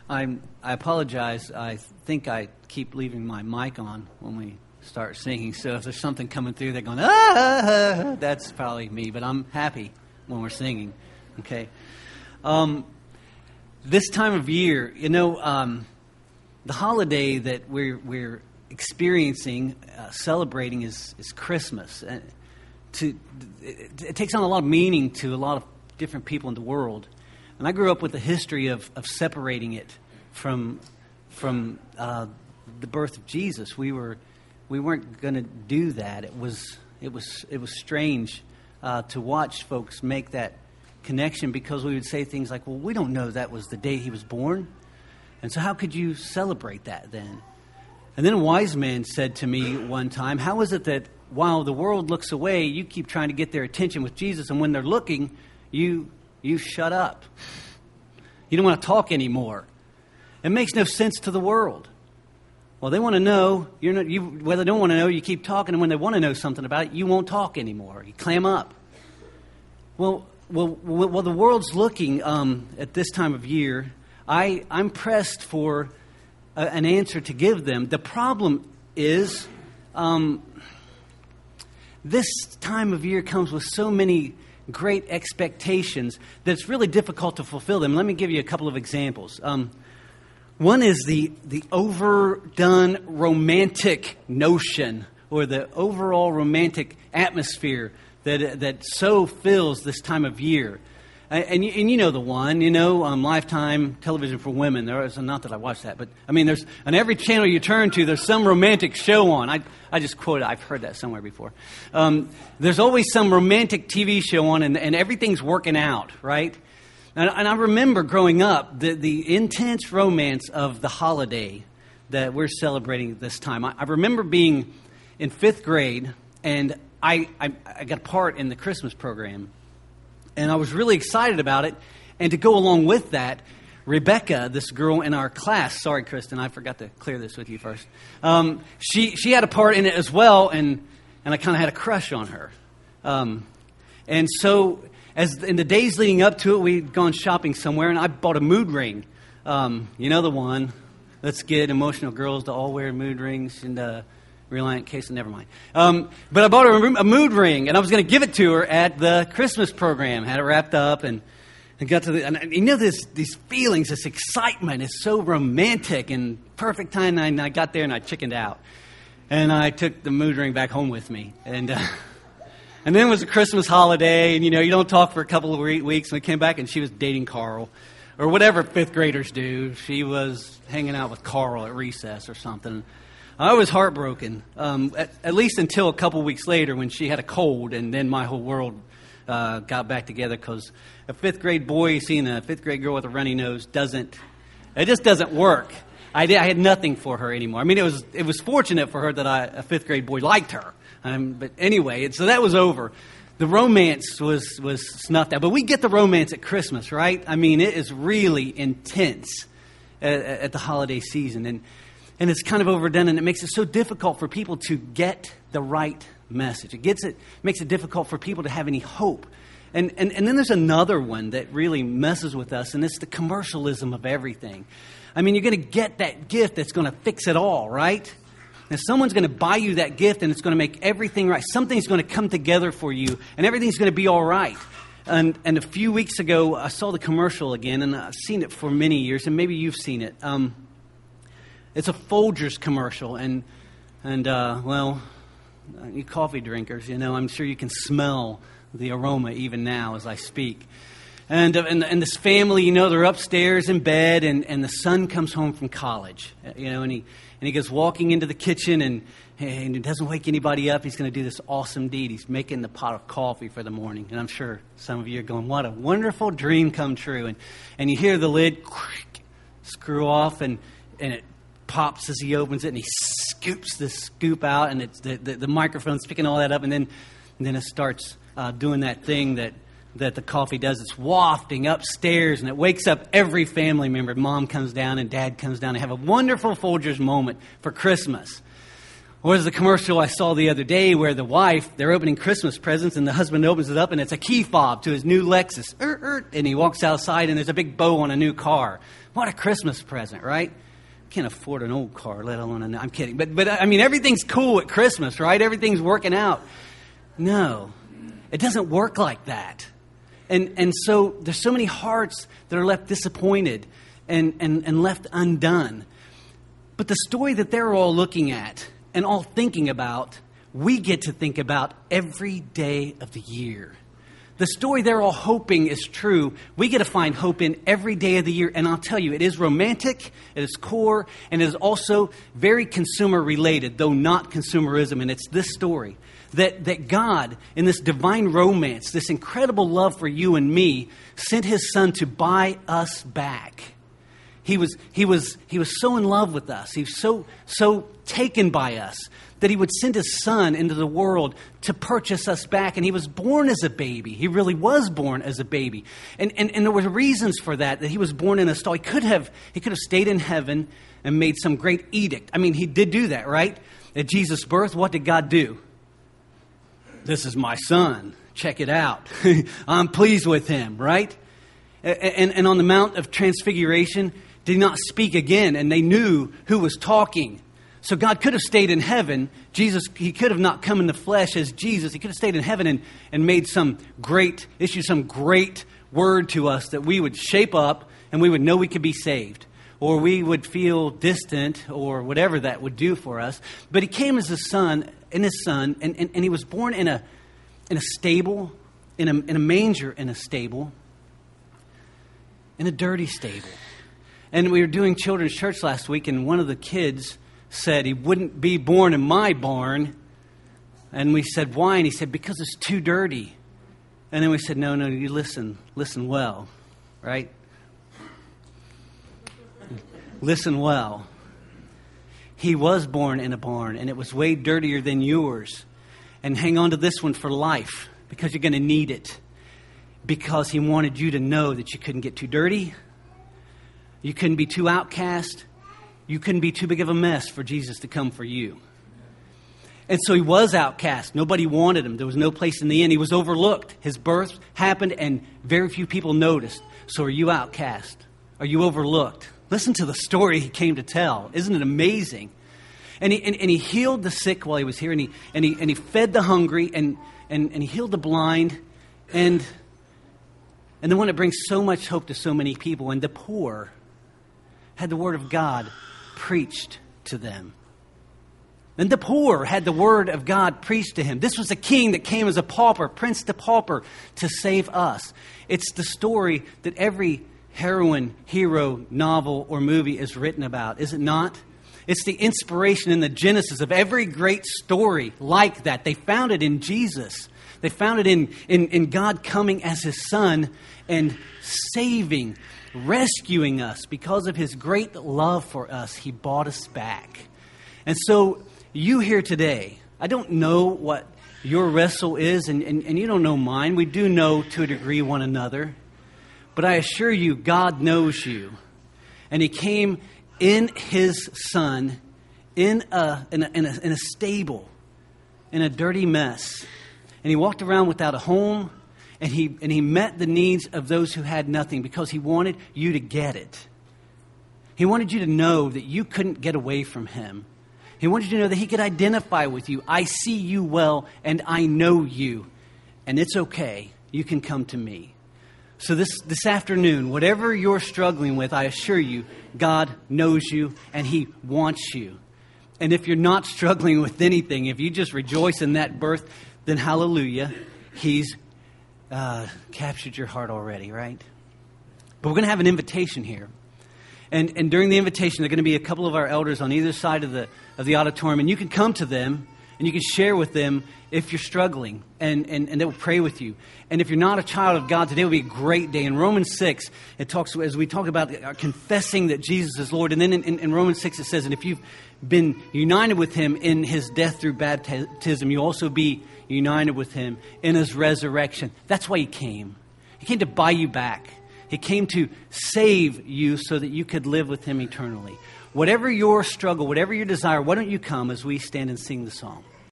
I apologize. I think I keep leaving my mic on when we start singing. So if there's something coming through, they're going, ah, that's probably me. But I'm happy when we're singing. Okay. This time of year, the holiday that we're experiencing, celebrating is Christmas. It takes on a lot of meaning to a lot of different people in the world. And I grew up with a history of separating it from the birth of Jesus. We weren't going to do that. It was strange to watch folks make that connection, because we would say things like, well, we don't know that was the day he was born. And so how could you celebrate that then? And then a wise man said to me one time, how is it that while the world looks away, you keep trying to get their attention with Jesus, and when they're looking, you shut up. You don't want to talk anymore. It makes no sense to the world. Well, they want to know. Well, they don't want to know, you keep talking, and when they want to know something about it, you won't talk anymore. You clam up. Well, the world's looking at this time of year. I'm pressed for an answer to give them. The problem is this time of year comes with so many great expectations that it's really difficult to fulfill them. Let me give you a couple of examples. One is the overdone romantic notion, or the overall romantic atmosphere that so fills this time of year. And you know the one, Lifetime Television for Women. Not that I watch that, but there's on every channel you turn to, there's some romantic show on. I just quoted, I've heard that somewhere before. There's always some romantic TV show on, and everything's working out, right? And I remember growing up, the intense romance of the holiday that we're celebrating this time. I remember being in 5th grade, and I got a part in the Christmas program. And I was really excited about it. And to go along with that, Rebecca, this girl in our class, sorry, Kristen, I forgot to clear this with you first. She had a part in it as well, and I kind of had a crush on her. And so, as in the days leading up to it, we'd gone shopping somewhere, and I bought a mood ring. You know the one. Let's get emotional girls to all wear mood rings and Reliant case, never mind. But I bought her a mood ring, and I was going to give it to her at the Christmas program. Had it wrapped up, and got to these feelings, this excitement is so romantic and perfect time. And I got there and I chickened out, and I took the mood ring back home with me, and then it was a Christmas holiday, and you don't talk for a couple of weeks. And we came back, and she was dating Carl, or whatever 5th graders do. She was hanging out with Carl at recess or something. I was heartbroken, at least until a couple weeks later when she had a cold, and then my whole world got back together, because a 5th grade boy seeing a 5th grade girl with a runny nose just doesn't work. I had nothing for her anymore. It was fortunate for her that a 5th grade boy liked her. But anyway, so that was over. The romance was snuffed out. But we get the romance at Christmas, right? It is really intense at the holiday season. And it's kind of overdone, and it makes it so difficult for people to get the right message. It makes it difficult for people to have any hope. And then there's another one that really messes with us, and it's the commercialism of everything. You're going to get that gift that's going to fix it all, right? And someone's going to buy you that gift, and it's going to make everything right. Something's going to come together for you, and everything's going to be all right. And a few weeks ago, I saw the commercial again, and I've seen it for many years, and maybe you've seen it. It's a Folgers commercial, and you coffee drinkers, I'm sure you can smell the aroma even now as I speak. And this family, they're upstairs in bed, and the son comes home from college, and he goes walking into the kitchen, and he doesn't wake anybody up. He's going to do this awesome deed. He's making the pot of coffee for the morning, and I'm sure some of you are going, "What a wonderful dream come true!" And you hear the lid screw off, and it pops as he opens it, and he scoops the scoop out, and it's the microphone's picking all that up, and then it starts doing that thing that the coffee does. It's wafting upstairs, and it wakes up every family member. Mom comes down and Dad comes down and have a wonderful Folgers moment for Christmas. Or there's the commercial I saw the other day where the wife, they're opening Christmas presents and the husband opens it up and it's a key fob to his new Lexus. And he walks outside and there's a big bow on a new car. What a Christmas present, right? Can't afford an old car, let alone a new. I'm kidding. But I mean, everything's cool at Christmas, right? Everything's working out. No, it doesn't work like that. And so there's so many hearts that are left disappointed and left undone. But the story that they're all looking at and all thinking about, we get to think about every day of the year. The story they're all hoping is true. We get to find hope in every day of the year. And I'll tell you, it is romantic, it is core, and it is also very consumer related, though not consumerism. And it's this story that God, in this divine romance, this incredible love for you and me, sent his son to buy us back. He was so in love with us. He was so taken by us that he would send his son into the world to purchase us back. And he was born as a baby. He really was born as a baby. And there were reasons for that he was born in a stall. He could have stayed in heaven and made some great edict. I mean, he did do that, right? At Jesus' birth, what did God do? This is my son. Check it out. I'm pleased with him, right? And on the Mount of Transfiguration, did not speak again, and they knew who was talking. So God could have stayed in heaven. Jesus, he could have not come in the flesh as Jesus. He could have stayed in heaven and made issued some great word to us that we would shape up and we would know we could be saved. Or we would feel distant or whatever that would do for us. But he came as his son, and he was born in a stable, in a manger in a stable, in a dirty stable. And we were doing children's church last week, and one of the kids said he wouldn't be born in my barn. And we said, why? And he said, because it's too dirty. And then we said, no, you listen well, right? Listen well. He was born in a barn, and it was way dirtier than yours. And hang on to this one for life, because you're going to need it. Because he wanted you to know that you couldn't get too dirty. You couldn't be too outcast. You couldn't be too big of a mess for Jesus to come for you. And so he was outcast. Nobody wanted him. There was no place in the inn. He was overlooked. His birth happened and very few people noticed. So are you outcast? Are you overlooked? Listen to the story he came to tell. Isn't it amazing? And he healed the sick while he was here. And he fed the hungry and he healed the blind. And the one that brings so much hope to so many people. And the poor had the word of God preached to them. And the poor had the word of God preached to him. This was a king that came as a pauper, prince to pauper, to save us. It's the story that every heroine, hero, novel, or movie is written about, is it not? It's the inspiration and the genesis of every great story like that. They found it in Jesus. They found it in God coming as his son and saving, rescuing us. Because of his great love for us, he bought us back. And so you here today, I don't know what your wrestle is, and you don't know mine. We do know to a degree one another. But I assure you, God knows you. And he came in his son in a stable, in a dirty mess. And he walked around without a home. And he met the needs of those who had nothing because he wanted you to get it. He wanted you to know that you couldn't get away from him. He wanted you to know that he could identify with you. I see you well and I know you. And it's okay. You can come to me. So this afternoon, whatever you're struggling with, I assure you, God knows you and he wants you. And if you're not struggling with anything, if you just rejoice in that birth, then hallelujah, he's captured your heart already, right? But we're going to have an invitation here. And during the invitation, there are going to be a couple of our elders on either side of the auditorium. And you can come to them and you can share with them if you're struggling. And they will pray with you. And if you're not a child of God, today will be a great day. In Romans 6, it talks, as we talk about confessing that Jesus is Lord. And then in Romans 6, it says, and if you've been united with him in his death through baptism, you also be united with him in his resurrection. That's why he came. He came to buy you back. He came to save you so that you could live with him eternally. whatever your struggle, whatever your desire, why don't you come as we stand and sing the song?